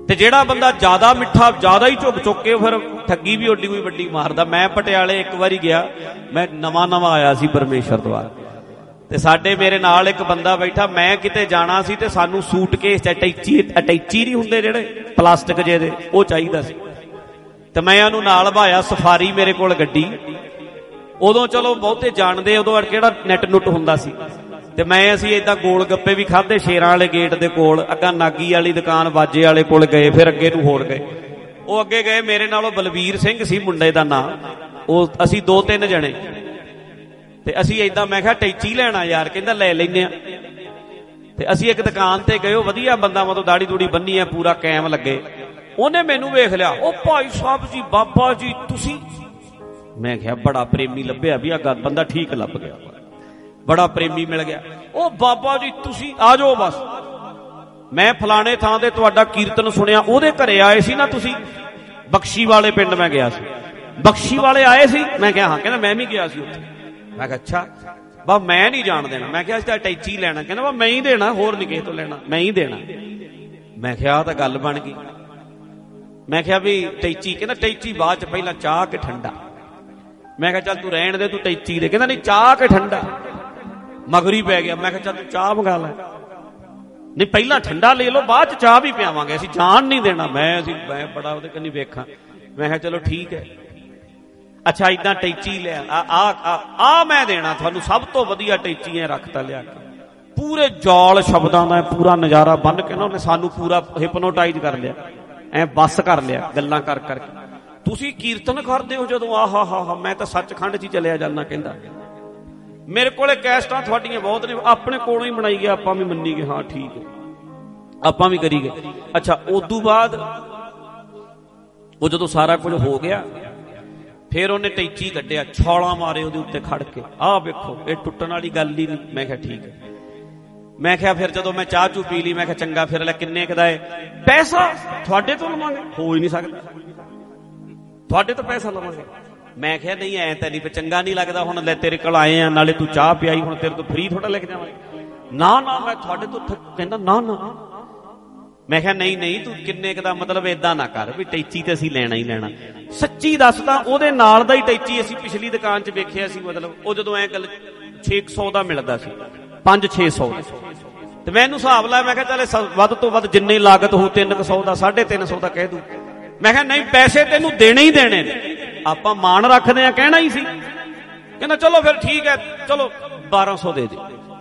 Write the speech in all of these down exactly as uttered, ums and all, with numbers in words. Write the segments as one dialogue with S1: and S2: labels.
S1: ਤੇ ਜਿਹੜਾ ਬੰਦਾ ਜ਼ਿਆਦਾ ਮਿੱਠਾ ਜ਼ਿਆਦਾ ਹੀ ਝੁਕ ਚੁੱਕ ਕੇ ਫਿਰ ਠੱਗੀ ਵੀ ਓਡੀ ਕੋਈ ਵੱਡੀ ਮਾਰਦਾ। ਮੈਂ ਪਟਿਆਲੇ ਇੱਕ ਵਾਰੀ ਗਿਆ, ਮੈਂ ਨਵਾਂ ਨਵਾਂ ਆਇਆ ਸੀ ਪਰਮੇਸ਼ਰ ਦੁਆਰ, ਤੇ ਸਾਡੇ ਮੇਰੇ ਨਾਲ ਇੱਕ ਬੰਦਾ ਬੈਠਾ, ਮੈਂ ਕਿਤੇ ਜਾਣਾ ਸੀ ਤੇ ਸਾਨੂੰ ਸੂਟਕੇਸ ਚ ਅਟੈਚੀ ਅਟੈਚੀ ਨਹੀਂ ਹੁੰਦੇ ਜਿਹੜੇ ਪਲਾਸਟਿਕ ਜਿਹੇ ਦੇ, ਉਹ ਚਾਹੀਦਾ ਸੀ। ਤੇ ਮੈਂ ਉਹਨੂੰ ਨਾਲ ਭਾਇਆ, ਸਫਾਰੀ ਮੇਰੇ ਕੋਲ ਗੱਡੀ, ਉਦੋਂ ਚਲੋ ਬਹੁਤੇ ਜਾਣਦੇ, ਉਦੋਂ ਕਿਹੜਾ ਨੈਟ ਨੁੱਟ ਹੁੰਦਾ ਸੀ। ਤੇ ਮੈਂ ਅਸੀਂ ਏਦਾਂ ਗੋਲ ਗੱਪੇ ਵੀ ਖਾਧੇ ਸ਼ੇਰਾਂ ਵਾਲੇ ਗੇਟ ਦੇ ਕੋਲ, ਅੱਗਾ ਨਾਗੀ ਵਾਲੀ ਦੁਕਾਨ ਬਾਜੇ ਵਾਲੇ ਕੋਲ ਗਏ, ਫਿਰ ਅੱਗੇ ਨੂੰ ਹੋਰ ਗਏ। ਉਹ ਅੱਗੇ ਗਏ, ਮੇਰੇ ਨਾਲੋਂ ਬਲਵੀਰ ਸਿੰਘ ਸੀ ਮੁੰਡੇ ਦਾ ਨਾਂ, ਉਹ ਅਸੀਂ ਦੋ ਤਿੰਨ ਜਣੇ, ਤੇ ਅਸੀਂ ਏਦਾਂ, ਮੈਂ ਕਿਹਾ ਟੈਚੀ ਲੈਣਾ ਯਾਰ, ਕਹਿੰਦਾ ਲੈ ਲੈਨੇ ਆ। ਤੇ ਅਸੀਂ ਇੱਕ ਦੁਕਾਨ ਤੇ ਗਏ, ਉਹ ਵਧੀਆ ਬੰਦਾ, ਮਤਲਬ ਦਾੜੀ ਦੂੜੀ ਬੰਨੀ ਆ, ਪੂਰਾ ਕੈਮ ਲੱਗੇ। ਉਹਨੇ ਮੈਨੂੰ ਵੇਖ ਲਿਆ, ਉਹ ਭਾਈ ਸਾਹਿਬ ਜੀ, ਬਾਬਾ ਜੀ ਤੁਸੀਂ। ਮੈਂ ਕਿਹਾ ਬੜਾ ਪ੍ਰੇਮੀ ਲੱਭਿਆ ਵੀ, ਆ ਬੰਦਾ ਠੀਕ ਲੱਭ ਗਿਆ, ਬੜਾ ਪ੍ਰੇਮੀ ਮਿਲ ਗਿਆ। ਉਹ ਬਾਬਾ ਜੀ ਤੁਸੀਂ ਆ ਜਾਓ ਬਸ, ਮੈਂ ਫਲਾਣੇ ਥਾਂ ਤੇ ਤੁਹਾਡਾ ਕੀਰਤਨ ਸੁਣਿਆ, ਉਹਦੇ ਘਰੇ ਆਏ ਸੀ ਨਾ ਤੁਸੀਂ, ਬਖਸ਼ੀ ਵਾਲੇ ਪਿੰਡ ਮੈਂ ਗਿਆ ਸੀ, ਬਖਸ਼ੀ ਵਾਲੇ ਆਏ ਸੀ। ਮੈਂ ਕਿਹਾ ਹਾਂ। ਕਹਿੰਦਾ ਮੈਂ ਵੀ ਗਿਆ ਸੀ ਉੱਥੇ। ਮੈਂ ਕਿਹਾ ਅੱਛਾ, ਬਾ ਮੈਂ ਨਹੀਂ ਜਾਣ ਦੇਣਾ। ਮੈਂ ਕਿਹਾ ਅਸੀਂ ਤਾਂ ਅਟੈਚੀ ਲੈਣਾ। ਕਹਿੰਦਾ ਬਾ ਮੈਂ ਹੀ ਦੇਣਾ, ਹੋਰ ਨਹੀਂ ਕਿਸੇ ਤੋਂ ਲੈਣਾ, ਮੈਂ ਹੀ ਦੇਣਾ। ਮੈਂ ਕਿਹਾ ਆਹ ਤਾਂ ਗੱਲ ਬਣ ਗਈ। ਮੈਂ ਕਿਹਾ ਵੀ ਟੈਚੀ, ਕਹਿੰਦਾ ਟੈਚੀ ਬਾਅਦ ਚ, ਪਹਿਲਾਂ ਚਾਹ ਕੇ ਠੰਡਾ। ਮੈਂ ਕਿਹਾ ਚੱਲ ਤੂੰ ਰਹਿਣ ਦੇ, ਤੂੰ ਟੈਚੀ ਦੇ। ਕਹਿੰਦਾ ਨਹੀਂ ਚਾਹ ਕੇ ਠੰਡਾ। ਮਗਰੀ ਪੈ ਗਿਆ। ਮੈਂ ਕਿਹਾ ਚੱਲ ਤੂੰ ਚਾਹ ਮੰਗਾ ਲੈ। ਨਹੀਂ ਪਹਿਲਾਂ ਠੰਡਾ ਲੈ ਲਓ, ਬਾਅਦ ਚ ਚਾਹ ਵੀ ਪਿਆਵਾਂਗੇ, ਅਸੀਂ ਜਾਣ ਨਹੀਂ ਦੇਣਾ। ਮੈਂ ਅਸੀਂ ਮੈਂ ਬੜਾ ਉਹਦੇ ਕੰਨੀ ਵੇਖਾਂ। ਮੈਂ ਕਿਹਾ ਚਲੋ ਠੀਕ ਹੈ। ਅੱਛਾ ਏਦਾਂ ਟੈਚੀ ਲਿਆ, ਆ ਆ ਮੈਂ ਦੇਣਾ ਤੁਹਾਨੂੰ, ਸਭ ਤੋਂ ਵਧੀਆ ਟੈਚੀ ਐ ਰੱਖਤਾ ਲਿਆ ਕੇ, ਪੂਰੇ ਜਾਲ ਸ਼ਬਦਾਂ ਦਾ ਪੂਰਾ ਨਜ਼ਾਰਾ ਬੰਨ ਕੇ ਨਾ ਉਹਨੇ ਸਾਨੂੰ ਪੂਰਾ ਹਿਪਨੋਟਾਈਜ਼ ਕਰ ਲਿਆ, ਐ ਬੱਸ ਕਰ ਲਿਆ ਗੱਲਾਂ ਕਰ ਕਰਕੇ। ਤੁਸੀਂ ਕੀਰਤਨ ਕਰਦੇ ਹੋ ਜਦੋਂ? ਆਹਾ ਹਾ ਹਾ, ਮੈਂ ਤਾਂ ਸੱਚਖੰਡ ਚ ਹੀ ਚਲਿਆ ਜਾਂਦਾ। ਕਹਿੰਦਾ ਮੇਰੇ ਕੋਲੇ ਕੈਸਟਾਂ ਤੁਹਾਡੀਆਂ ਬਹੁਤ ਨੇ, ਆਪਣੇ ਕੋਲੋਂ ਹੀ ਬਣਾਈ ਗਿਆ, ਆਪਾਂ ਵੀ ਮੰਨੀ ਗਏ, ਹਾਂ ਠੀਕ ਹੈ, ਆਪਾਂ ਵੀ ਕਰੀ ਗਏ। ਅੱਛਾ ਉਦੋਂ ਬਾਅਦ ਉਹ ਜਦੋਂ ਸਾਰਾ ਕੁਝ ਹੋ ਗਿਆ, ਫਿਰ ਉਹਨੇ ਟੈਚੀ ਕੱਢਿਆ, ਛਾਲਾਂ ਮਾਰੇ ਉਹਦੇ ਉੱਤੇ ਖੜ ਕੇ, ਆਹ ਵੇਖੋ ਇਹ ਟੁੱਟਣ ਵਾਲੀ ਗੱਲ ਹੀ ਨਹੀਂ। ਮੈਂ ਕਿਹਾ ਠੀਕ ਹੈ। ਮੈਂ ਕਿਹਾ ਫਿਰ ਜਦੋਂ ਮੈਂ ਚਾਹ ਚੂ ਪੀ ਲਈ, ਮੈਂ ਕਿਹਾ ਚੰਗਾ ਫਿਰ ਲੈ ਕਿੰਨੇ ਕਦਾ ਹੈ ਪੈਸਾ ਤੁਹਾਡੇ ਤੋਂ ਲਵਾਂਗੇ? ਹੋ ਹੀ ਨਹੀਂ ਸਕਦਾ, ਤੁਹਾਡੇ ਤੋਂ ਪੈਸਾ ਲਵਾਂਗੇ। ਮੈਂ ਕਿਹਾ ਨਹੀਂ ਐ ਤਾਂ ਨਹੀਂ, ਫਿਰ ਚੰਗਾ ਨਹੀਂ ਲੱਗਦਾ, ਹੁਣ ਲੈ ਤੇਰੇ ਕੋਲ ਆਏ ਆ, ਨਾਲੇ ਤੂੰ ਚਾਹ ਪਿਆਈ, ਹੁਣ ਤੇਰੇ ਤੋਂ ਫਰੀ ਥੋੜਾ ਲੈ ਕੇ ਜਾਵਾਂਗੇ। ਨਾ ਨਾ ਮੈਂ ਤੁਹਾਡੇ ਤੋਂ। ਕਹਿੰਦਾ ਨਾ ਨਾ। ਮੈਂ ਕਿਹਾ ਨਹੀਂ ਨਹੀਂ, ਤੂੰ ਕਿੰਨੇ ਕੁ ਦਾ, ਮਤਲਬ ਏਦਾਂ ਨਾ ਕਰ ਵੀ ਟੈਚੀ ਤੇ ਅਸੀਂ ਲੈਣਾ ਹੀ ਲੈਣਾ। ਸੱਚੀ ਦੱਸਦਾ, ਉਹਦੇ ਨਾਲ ਦਾ ਹੀ ਟੈਚੀ ਅਸੀਂ ਪਿਛਲੀ ਦੁਕਾਨ 'ਚ ਵੇਖਿਆ ਸੀ, ਮਤਲਬ ਉਹ ਜਦੋਂ ਐ ਗੱਲ ਛੇ ਸੌ ਦਾ ਮਿਲਦਾ ਸੀ, ਪੰਜ ਛੇ ਸੌ। ਤੇ ਮੈਂ ਇਹਨੂੰ ਹਿਸਾਬ ਲਾਇਆ, ਮੈਂ ਕਿਹਾ ਚੱਲ ਵੱਧ ਤੋਂ ਵੱਧ ਜਿੰਨੀ ਲਾਗਤ ਹੋਊ, ਤਿੰਨ ਕੁ ਸੌ ਦਾ, ਸਾਢੇ ਤਿੰਨ ਸੌ ਦਾ ਕਹਿ ਦੂ। ਮੈਂ ਕਿਹਾ ਨਹੀਂ, ਪੈਸੇ ਤੈਨੂੰ ਦੇਣੇ ਹੀ ਦੇਣੇ ਨੇ, ਆਪਾਂ ਮਾਣ ਰੱਖਦੇ ਆ, ਕਹਿਣਾ ਹੀ ਸੀ। ਕਹਿੰਦਾ ਚਲੋ ਫਿਰ ਠੀਕ ਹੈ, ਚਲੋ ਬਾਰਾਂ ਸੌ ਦੇ ਦੇ,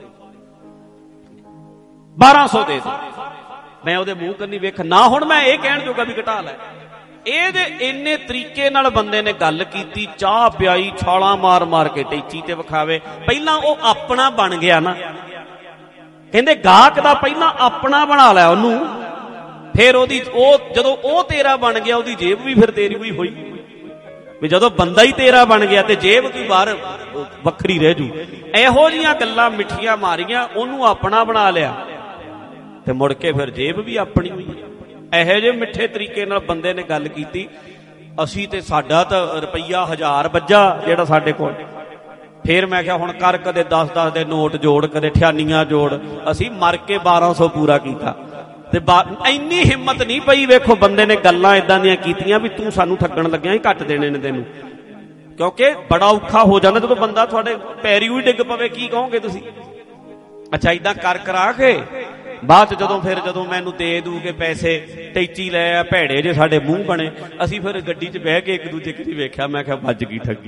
S1: ਬਾਰਾਂ ਸੌ ਦੇ ਦੇ। ਮੈਂ ਉਹਦੇ ਮੂੰਹ ਕੰਨੀ ਵੇਖ ਨਾ, ਹੁਣ ਮੈਂ ਇਹ ਕਹਿਣ ਜੋਗਾ ਵੀ ਘਟਾ ਲੈ। ਇਹਦੇ ਇੰਨੇ ਤਰੀਕੇ ਨਾਲ ਬੰਦੇ ਨੇ ਗੱਲ ਕੀਤੀ, ਚਾਹ ਪਿਆਈ, ਛਾਲਾਂ ਮਾਰ ਮਾਰ ਕੇ ਟੈਚੀ ਤੇ ਵਿਖਾਵੇ। ਪਹਿਲਾਂ ਉਹ ਆਪਣਾ ਬਣ ਗਿਆ ਨਾ, ਕਹਿੰਦੇ ਗਾਹਕ ਦਾ ਪਹਿਲਾਂ ਆਪਣਾ ਬਣਾ ਲਿਆ ਉਹਨੂੰ, ਫਿਰ ਉਹਦੀ ਉਹ ਜਦੋਂ ਉਹ ਤੇਰਾ ਬਣ ਗਿਆ, ਉਹਦੀ ਜੇਬ ਵੀ ਫਿਰ ਤੇਰੀ ਵੀ ਹੋਈ। ਵੀ ਜਦੋਂ ਬੰਦਾ ਹੀ ਤੇਰਾ ਬਣ ਗਿਆ ਤੇ ਜੇਬ ਦੀ ਬਾਹਰ ਵੱਖਰੀ ਰਹਿ ਜੂ। ਇਹੋ ਜੀਆਂ ਗੱਲਾਂ ਮਿੱਠੀਆਂ ਮਾਰੀਆਂ, ਉਹਨੂੰ ਆਪਣਾ ਬਣਾ ਲਿਆ, ਤੇ ਮੁੜ ਕੇ ਫਿਰ ਜੇਬ ਵੀ ਆਪਣੀ ਹੋਈ। ਇਹੋ ਜਿਹੇ ਮਿੱਠੇ ਤਰੀਕੇ ਨਾਲ ਬੰਦੇ ਨੇ ਗੱਲ ਕੀਤੀ। ਅਸੀਂ ਤੇ ਸਾਡਾ ਤਾਂ ਰੁਪਈਆ ਹਜ਼ਾਰ ਵੱਜਾ ਜਿਹੜਾ ਸਾਡੇ ਕੋਲ। ਫਿਰ ਮੈਂ ਕਿਹਾ ਹੁਣ ਕਰ, ਕਦੇ ਦਸ ਦਸ ਦੇ ਨੋਟ ਜੋੜ, ਕਦੇ ਠਿਆਨੀਆਂ ਜੋੜ, ਅਸੀਂ ਮਰ ਕੇ ਬਾਰਾਂ ਸੌ ਪੂਰਾ ਕੀਤਾ। ਤੇ ਇੰਨੀ ਹਿੰਮਤ ਨਹੀਂ ਪਈ। ਵੇਖੋ ਬੰਦੇ ਨੇ ਗੱਲਾਂ ਏਦਾਂ ਦੀਆਂ ਕੀਤੀਆਂ ਵੀ ਤੂੰ ਸਾਨੂੰ ਠੱਗਣ ਲੱਗਿਆ, ਹੀ ਘੱਟ ਦੇਣੇ ਨੇ ਤੈਨੂੰ, ਕਿਉਂਕਿ ਬੜਾ ਔਖਾ ਹੋ ਜਾਂਦਾ ਜਦੋਂ ਬੰਦਾ ਤੁਹਾਡੇ ਪੈਰੀ ਹੀ ਡਿੱਗ ਪਵੇ, ਕੀ ਕਹੋਗੇ ਤੁਸੀਂ? ਅੱਛਾ ਏਦਾਂ ਕਰ ਕਰਾ ਕੇ ਬਾਅਦ ਚ ਜਦੋਂ ਫਿਰ ਜਦੋਂ ਮੈਨੂੰ ਦੇ ਦੂ ਕੇ ਪੈਸੇ, ਟੈਚੀ ਲੈ ਆ, ਭੈੜੇ ਜੇ ਸਾਡੇ ਮੂੰਹ ਬਣੇ। ਅਸੀਂ ਫਿਰ ਗੱਡੀ 'ਚ ਬਹਿ ਕੇ ਇੱਕ ਦੂਜੇ ਕੀ ਵੇਖਿਆ, ਮੈਂ ਕਿਹਾ ਵੱਜ ਗਈ ਠੱਗੀ।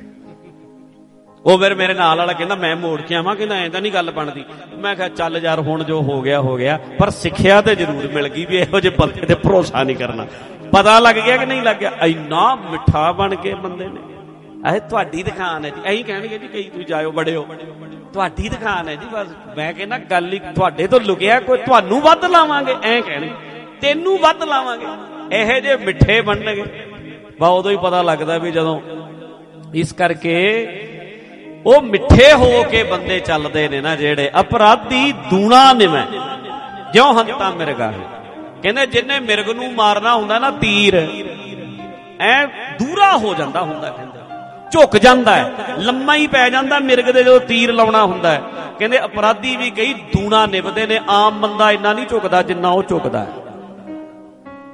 S1: ਉਹ ਫਿਰ ਮੇਰੇ ਨਾਲ ਵਾਲਾ ਕਹਿੰਦਾ ਮੈਂ ਮੋੜ ਕੇ ਆਵਾਂ, ਕਹਿੰਦਾ ਐਂ ਤਾਂ ਨਹੀਂ ਗੱਲ ਬਣਦੀ। ਮੈਂ ਕਿਹਾ ਚੱਲ ਯਾਰ ਹੁਣ ਜੋ ਹੋ ਗਿਆ ਹੋ ਗਿਆ, ਪਰ ਸਿੱਖਿਆ ਤੇ ਜ਼ਰੂਰ ਮਿਲ ਗਈ ਵੀ ਇਹੋ ਜਿਹੇ ਬੰਦੇ ਤੇ ਭਰੋਸਾ ਨਹੀਂ ਕਰਨਾ। ਪਤਾ ਲੱਗ ਗਿਆ ਕਿ ਨਹੀਂ ਲੱਗ ਗਿਆ? ਇੰਨਾ ਮਿੱਠਾ ਬਣ ਕੇ ਬੰਦੇ ਨੇ, ਇਹ ਤੁਹਾਡੀ ਦੁਕਾਨ ਹੈ ਜੀ, ਇਹੀ ਕਹਿਣਗੇ ਜੀ ਕਈ, ਤੁਸੀਂ ਜਾਇਓ ਬੜਿਓ, ਤੁਹਾਡੀ ਦੁਕਾਨ ਹੈ ਜੀ। ਬਸ ਮੈਂ ਕਹਿੰਦਾ ਗੱਲ ਹੀ ਤੁਹਾਡੇ ਤੋਂ ਲੁਕਿਆ ਕੋਈ, ਤੁਹਾਨੂੰ ਵੱਧ ਲਾਵਾਂਗੇ, ਐਂ ਕਹਿਣਗੇ, ਤੈਨੂੰ ਵੱਧ ਲਾਵਾਂਗੇ। ਇਹੋ ਜਿਹੇ ਮਿੱਠੇ ਬਣਨਗੇ, ਬਾ ਉਦੋਂ ਹੀ ਪਤਾ ਲੱਗਦਾ ਵੀ ਜਦੋਂ। ਇਸ ਕਰਕੇ ਉਹ ਮਿੱਠੇ ਹੋ ਕੇ ਬੰਦੇ ਚੱਲਦੇ ਨੇ ਨਾ ਜਿਹੜੇ। ਅਪਰਾਧੀ ਦੂਣਾ ਨਿਵੇਂ ਜਿਉਂ ਹੰਤਾ ਮਿਰਗਾ। ਕਹਿੰਦੇ ਜਿੰਨੇ ਮਿਰਗ ਨੂੰ ਮਾਰਨਾ ਹੁੰਦਾ ਨਾ ਤੀਰ, ਐ ਦੂਰਾ ਹੋ ਜਾਂਦਾ ਹੁੰਦਾ, ਕਹਿੰਦੇ ਝੁਕ ਜਾਂਦਾ ਹੈ, ਲੰਮਾ ਹੀ ਪੈ ਜਾਂਦਾ ਮਿਰਗ ਦੇ ਜਦੋਂ ਤੀਰ ਲਾਉਣਾ ਹੁੰਦਾ ਹੈ। ਕਹਿੰਦੇ ਅਪਰਾਧੀ ਵੀ ਕਈ ਦੂਣਾ ਨਿਭਦੇ ਨੇ, ਆਮ ਬੰਦਾ ਇੰਨਾ ਨਹੀਂ ਝੁਕਦਾ ਜਿੰਨਾ ਉਹ ਝੁਕਦਾ ਹੈ।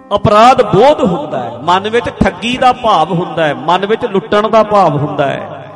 S1: ਅਪਰਾਧ ਬੋਧ ਹੁੰਦਾ ਹੈ, ਮਨ ਵਿੱਚ ਠੱਗੀ ਦਾ ਭਾਵ ਹੁੰਦਾ ਹੈ, ਮਨ ਵਿੱਚ ਲੁੱਟਣ ਦਾ ਭਾਵ ਹੁੰਦਾ ਹੈ।